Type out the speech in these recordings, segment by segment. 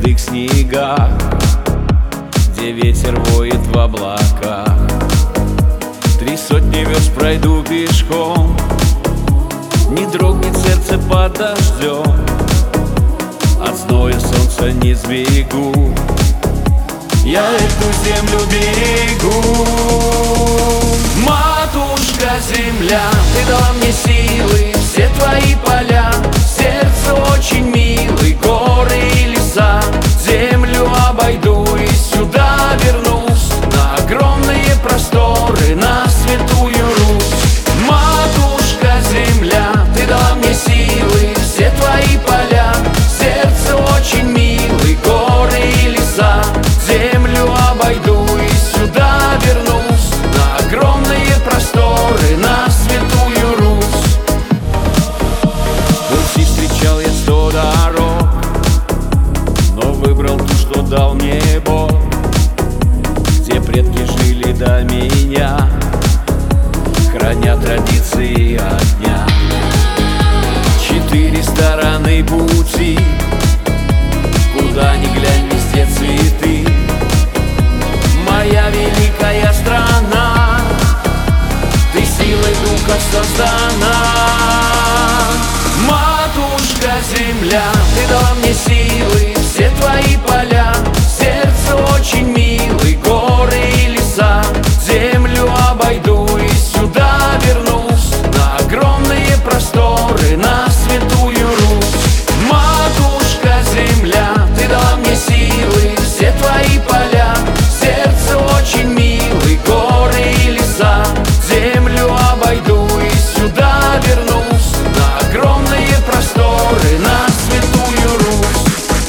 густых снегах, где ветер воет в облаках. 300 верст пройду пешком, не дрогнет сердце под дождем, от зноя солнца не сбегу, я эту землю берегу. Матушка земля, ты дала мне силы, все твои поля, сердце очень милый, горы и леса. Землю обойду и сюда вернусь, на огромные просторы, на святую Русь. Матушка земля, ты дала мне силы, все твои поля, сердце очень милый, горы и леса. Землю обойду и сюда вернусь, на огромные просторы, на святую Русь. Пути встречал я 100 дорог, но выбрал ту, что дал мне Бог, где предки жили до меня, храня традиции огня. 4 стороны пути, куда ни глянь, везде цветы. Моя великая страна, ты силой духа создана. Матушка земля, ты дала мне силы, все твои поля, сердце очень милый, горы и леса. Землю обойду и сюда вернусь, на огромные просторы, на святую Русь. Матушка земля, ты дала мне силы, все твои поля, сердце очень милый, горы и леса. Землю обойду и сюда вернусь, на огромные просторы, на святую Русь.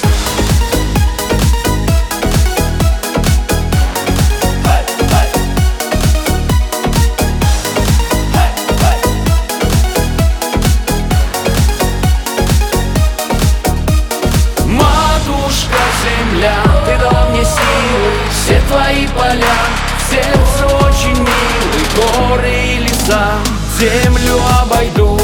Матушка земля, ты дала мне силы, все твои поля, сердце очень милый, горы и леса. Землю обойду